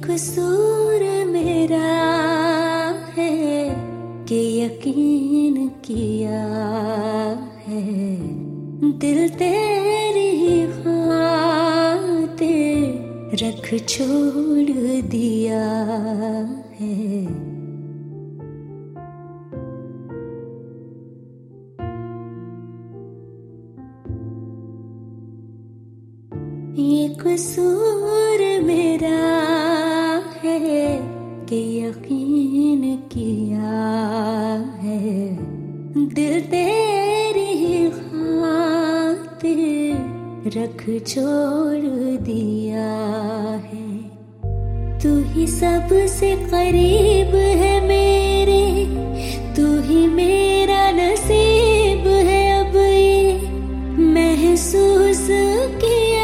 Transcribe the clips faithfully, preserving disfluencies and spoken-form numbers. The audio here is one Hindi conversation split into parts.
कसूर मेरा है कि यकीन किया है, दिल तेरी खातिर रख छोड़ दिया है। ये कसूर मेरा है कि यकीन किया है, दिल तेरी खातिर रख छोड़ दिया है। तू ही सबसे करीब है मेरे, तू ही मेरा नसीब है, अब ये महसूस किया।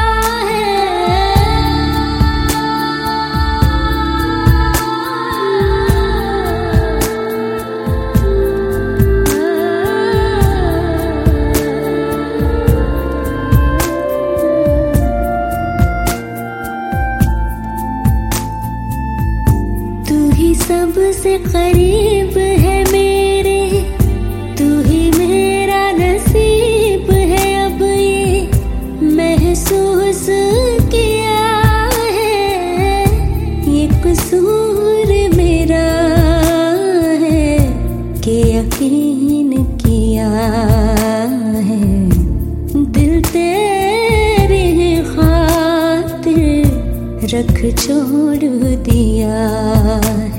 सबसे करीब है मेरे, तू ही मेरा नसीब है, अब ये महसूस किया है। ये कसूर मेरा है कि यकीन किया है, दिल तेरी खातिर रख छोड़ दिया है।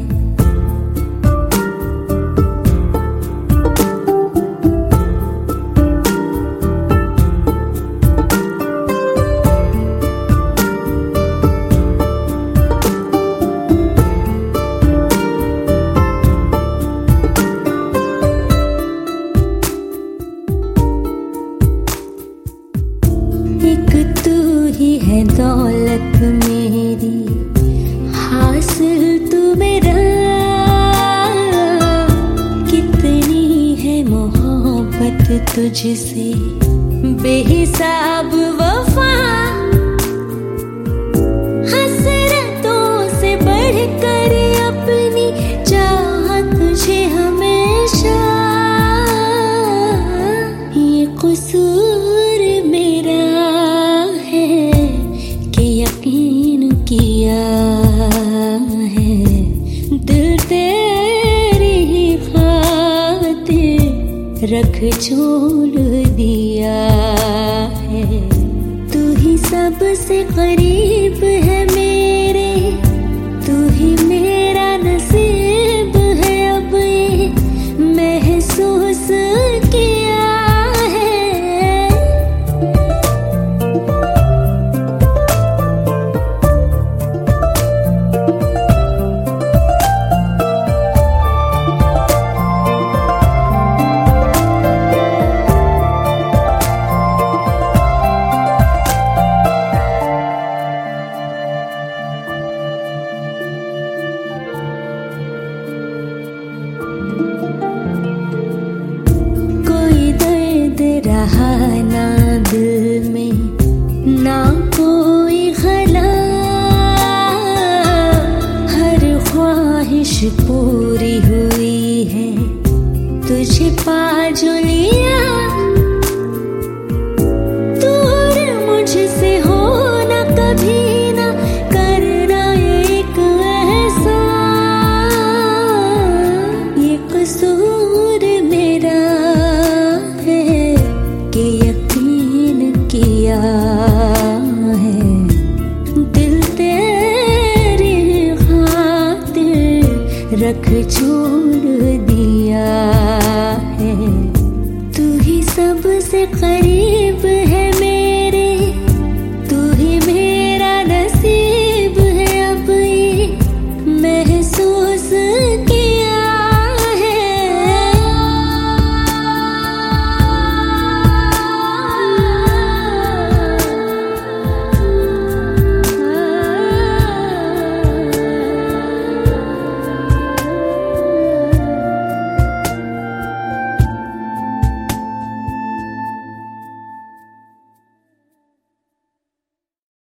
एक तू ही है दौलत मेरी, हासिल तू मेरा, कितनी है मोहब्बत तुझसे बेहिसाब वफा, हसरतों से बढ़कर अपनी चाहत तुझे हमेशा। ये कसूर मेरा है कि यकीन किया है, दिल तेरी खातिर रख छोड़ दिया है। तू ही सबसे करीब है मेरे,